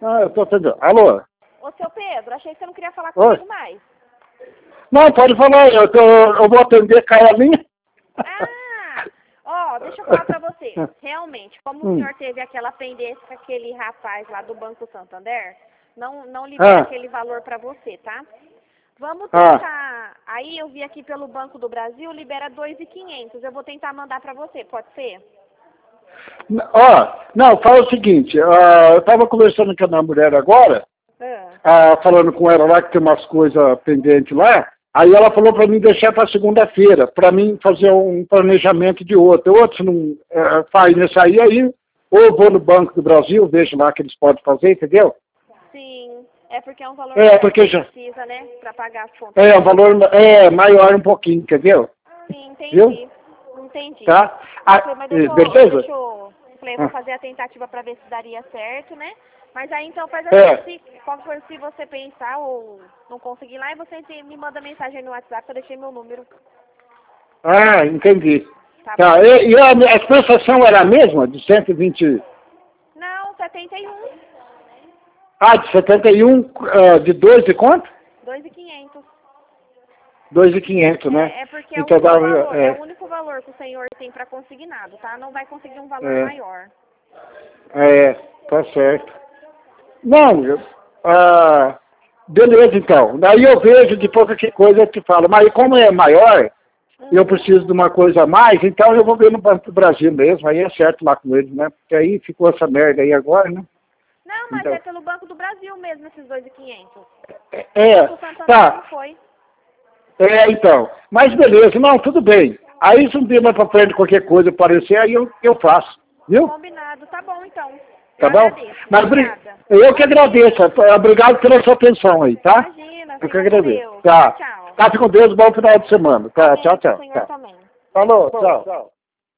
Ah, eu tô atendendo. Alô? Ô, seu Pedro, achei que você não queria falar Oi? comigo mais. Não, pode falar, eu vou atender a linha. Deixa eu falar pra você. Realmente, como o senhor teve aquela pendência com aquele rapaz lá do Banco Santander, não libera aquele valor pra você, tá? Vamos tentar. Aí eu vi aqui pelo Banco do Brasil, libera 2.500. Eu vou tentar mandar pra você, pode ser? Não, fala o seguinte, eu estava conversando com a minha mulher agora, falando com ela lá que tem umas coisas pendentes lá, aí ela falou para mim deixar para segunda-feira, para mim fazer um planejamento de outro. Se não faz nisso aí, ou eu vou no Banco do Brasil, vejo lá que eles podem fazer, entendeu? Sim, é porque é um valor porque que precisa, né, para pagar as contas. Um valor maior um pouquinho, entendeu? Sim, entendi. Viu? Entendi. Tá? Mas Beleza? eu vou fazer a tentativa para ver se daria certo, né? Mas aí então faz assim, se você pensar ou não conseguir lá, você me manda mensagem no WhatsApp, eu deixei meu número. Entendi. Tá. E a prestação era a mesma, de 120? Não, 71. De 71, de 2 e quanto? 2.500. 2.500, né? É porque então, é o único valor que o senhor tem para consignado, tá? Não vai conseguir um valor maior. Tá certo. Não, beleza então. Daí eu vejo depois qualquer coisa eu te falo. Mas como é maior, eu preciso de uma coisa a mais, então eu vou ver no Banco do Brasil mesmo. Aí é certo lá com eles, né? Porque aí ficou essa merda aí agora, né? Não, mas é pelo Banco do Brasil mesmo, esses 2.500. Tá. Não foi. Então. Mas beleza, não, tudo bem. Aí se um dia mais pra frente qualquer coisa aparecer, aí eu faço. Viu? Combinado, tá bom então. Tá bom? Mas eu que agradeço. Obrigado pela sua atenção aí, tá? Imagina, eu que agradeço. Deus. Tá. Tchau. Tá, fica com Deus, bom final de semana. Tá, Amém, tchau. o senhor também. Falou, tchau.